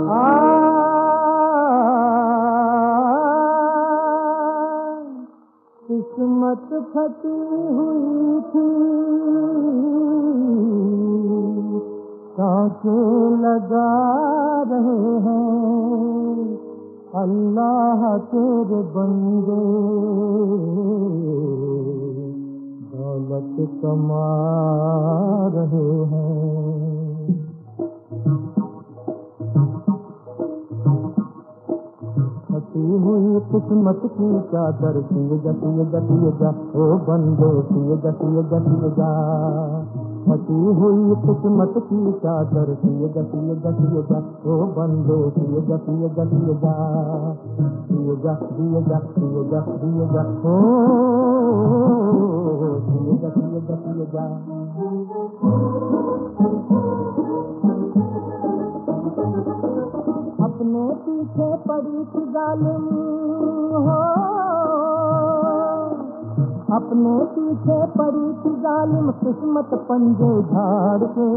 आ किस्मत फटी हुई थी, सांसें लगा रहे हैं अल्लाह तेरे बंदे, दौलत कमा रहे हैं। फटी हुई किस्मत की चादर सिए जा ओ बंदे सिए जा। फटी हुई किस्मत की चादर सिए जा ओ बंदे सिए जा सिए जा दिए जा ओ सिए जा सिए जा। अपने पीछे पड़ी थी जालिम हो, अपने पीछे पड़ी थी जालिम किस्मत पंजे झाड़ के।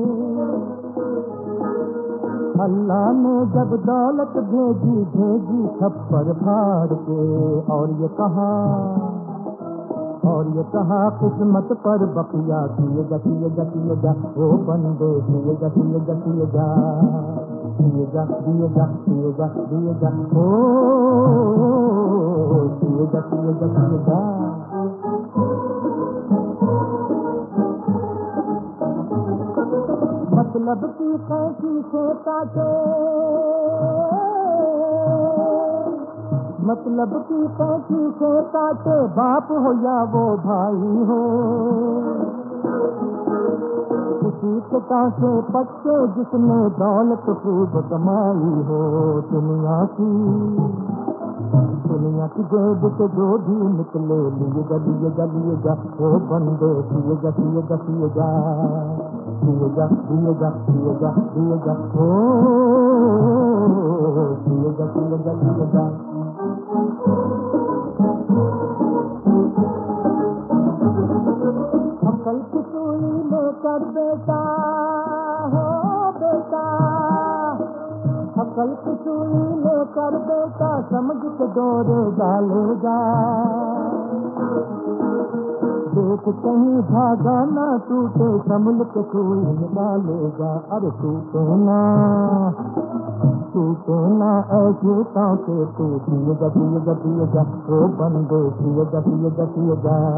अल्लाह ने जब दौलत भेजी छप्पर फाड़ के, और ये कहा किस्मत पर बकिया सिए जा ओ बंदे सिए जा दिए जा ओ सिए जा दिए जा। मतलब की कैसी से काटे, मतलब की कैसी से काटे, बाप हो या वो भाई हो। उसी के कांटे पत्ते जिसने दौलत खूब कमाई हो। दुनिया की जेब से जो भी निकले लिए जा ओ बंदे सिए जा ओ सिए जा ओ सिए जा। अकल की सुई लेकर बेटा हो बेटा, अकल की सुई लेकर बेटा समझ के डोरे डालेगा। देख कहीं धागा ना टूटे संभल के सुई निकालेगा। अरे टूटे ना ऐसे ताके तू दिए जा ओ बंदे दिए जा ओ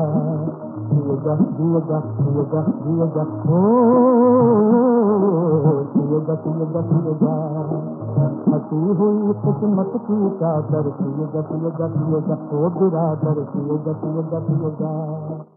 सिए जा। फटी हुई किस्मत की चादर सिए जा ओ बिरादर सिए जा।